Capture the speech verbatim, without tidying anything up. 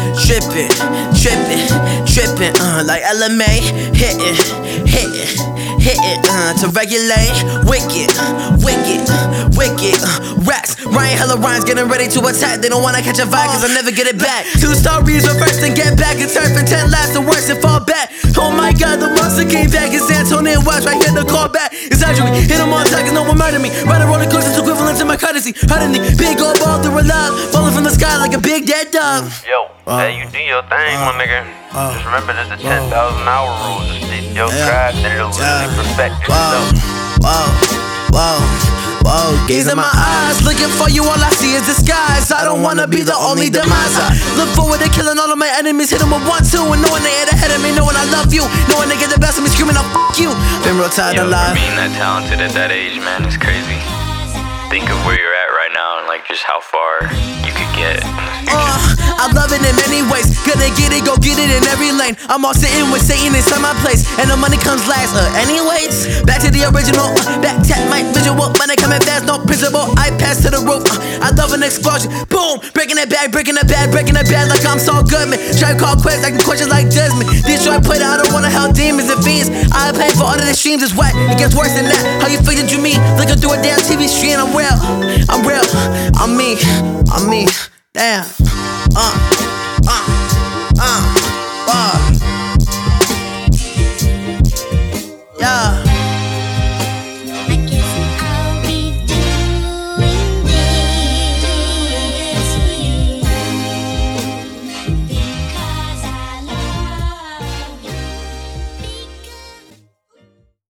trippin', trippin', trippin', uh, like L M A, hittin', hittin', hittin', uh, to regulate, wicked, wicked, wicked, uh, rats, Ryan hella rhymes, getting ready to attack. They don't wanna catch a vibe, cause I never get it back. Two stories reverse and get back, and turn for ten laps, the worst and fall back. Oh my god, the monster came back, it's Antonin Watch, right here, the call back. It's actually hit him on time, cause no one murder me. Ride a roller coaster's equivalent to my courtesy. Hardly big old ball through a love, falling from the sky like a big dead dove. Yo, uh, hey, you do your thing, uh, my nigga. Uh, Just remember this is the ten thousand hour rule. Just did your craft and it'll really perfect yourself. Whoa, whoa, whoa. Gaze in my eyes, looking for you, all I see is disguise. I don't wanna be the only demise. I look forward to killing all of my enemies, hit them with one, two, and knowing they hit ahead of me, knowing I love you, knowing they get the best of me, screaming out fuck you. Been real tired Yo, alive. Being that talented at that age, man, is crazy. Think of where you're at right now and like just how far you could get. Uh, I love it in many ways. Gonna get it, go get it in every lane. I'm all sitting with Satan inside my place, and the money comes last. Uh, anyways, back to the original. Uh, back tap my visual. Money coming fast, no principle. I pass to the roof. Uh, I love an explosion. Boom, breaking it back, breaking it bad, breaking it bad like I'm so good, man. Try to call quits, like questions like Desmond. Detroit put out, I don't wanna help demons and fiends. I pay for all of the streams, it's wet. It gets worse than that. How you figured you me? Looking through a damn T V screen, I'm real. I'm real. I'm me. I'm me. Damn. Uh.